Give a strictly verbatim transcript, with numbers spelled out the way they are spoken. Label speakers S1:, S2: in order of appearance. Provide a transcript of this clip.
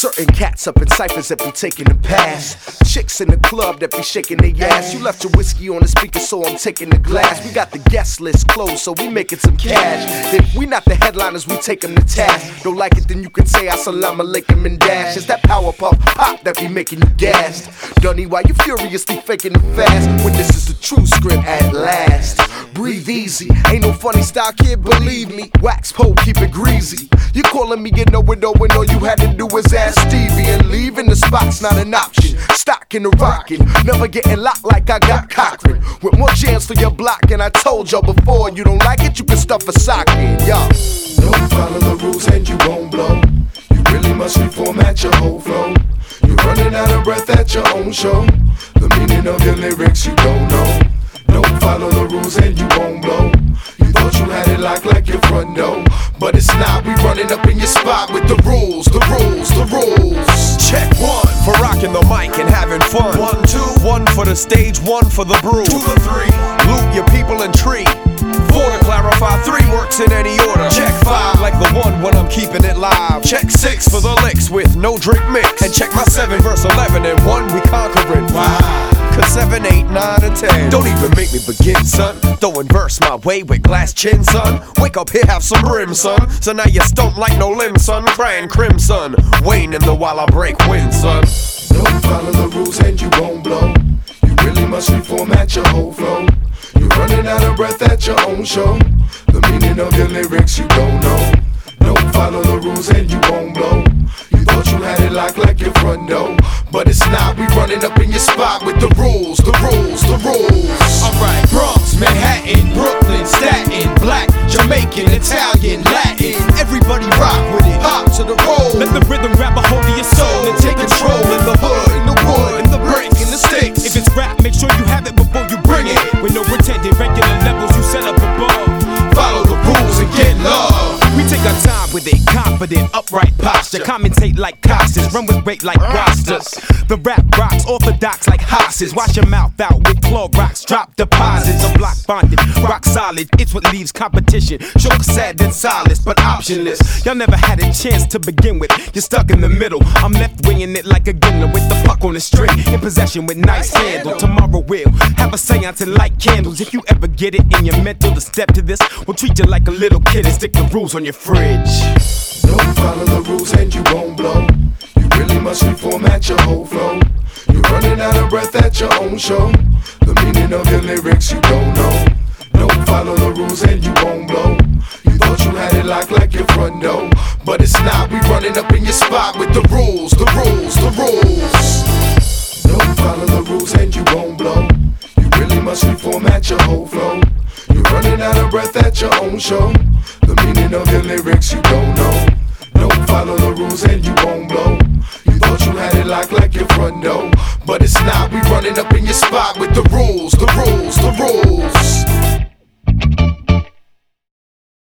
S1: Certain cats up in ciphers that be taking the pass. Chicks in the club that be shaking their ass. You left your whiskey on the speaker, so I'm taking the glass. We got the guest list closed, so we making some cash. If we not the headliners, we take them to task. Don't like it, then you can say assalamu alaikum and dash. It's that power puff pop that be making you gassed. Dunny, why you furiously faking the fast when this is the true script at last? Breathe easy, ain't no funny style, kid, believe me. Wax pole, keep it greasy. You calling me, you know it, know when all you had to do was ask Stevie. And leaving the spot's not an option. Stock in the rockin', never getting locked like I got Cochran. With more jams for your block, and I told y'all before, you don't like it, you can stuff a sock in, y'all.
S2: Don't follow the rules and you won't blow. You really must reformat your whole flow. You're running out of breath at your own show. The meaning of your lyrics you don't know. Don't follow the rules and you won't blow. You thought you had it locked like your front door, but it's not. We running up in your spot with the rules, the rules, the rules.
S3: Check one for rocking the mic and having fun. One, two, one for the stage, one for the brew. Two to three, loop your people and tree. Four to clarify, three works in any order. Check five like the one when I'm keeping it live. Check six for the licks with no drink mix. And check my seven, verse eleven, and one we conquering. Wow. Cause seven, eight, nine, and ten don't even make me begin, son. Throwing verse my way with glass chin, son. Wake up here, have some brim, son. So now you stump like no limb, son. Crying crimson, Wayne in the while I break wind, son.
S2: Don't follow the rules and you won't blow. You really must reformat your whole flow. You're running out of breath at your own show. The meaning of your lyrics you don't know. Don't follow the rules and you won't blow. You thought you had it locked like your front door, but it's not. We running up in your spot with the rules, the rules, the rules.
S3: Alright, Bronx, Manhattan, Brooklyn, Staten, Black, Jamaican, Italian, Latin. Everybody rock with it, hop to the roll.
S4: Let the rhythm grab a hold of your soul
S3: and take control in the hood, in the wood, in the brick, in the sticks.
S4: If it's rap, make sure you have it before you bring it. With no pretending, regular levels you set up above.
S3: Follow the rules and get love.
S4: We take our time with it, confident, upright posture. Commentate like Costas, run with weight like rosters. The rap rocks, orthodox like hosses. Wash your mouth out with claw rocks, drop deposits. A block bonded, rock solid, it's what leaves competition. Shook, sad, and solace, but optionless. Y'all never had a chance to begin with, you're stuck in the middle. I'm left winging it like a Gimler with the puck on the string. In possession with nice handle, tomorrow we'll have a seance and light candles. If you ever get it in your mental to step to this, we'll treat you like a little kid and stick the rules on your fridge.
S2: Don't follow the rules and you won't blow. You really must reformat your whole flow. You're running out of breath at your own show. The meaning of your lyrics you don't know. Don't follow the rules and you won't blow. You thought you had it locked like your front door, but it's not. We running up in your spot with the rules, the rules, the rules. Don't follow the rules and you won't blow. You really must reformat your whole flow. You're running out of breath at your own show. The meaning of your lyrics you don't know. Don't follow the rules and you won't blow. You thought you had it locked like your front door, but it's not. We running up in your spot with the rules, the rules, the rules.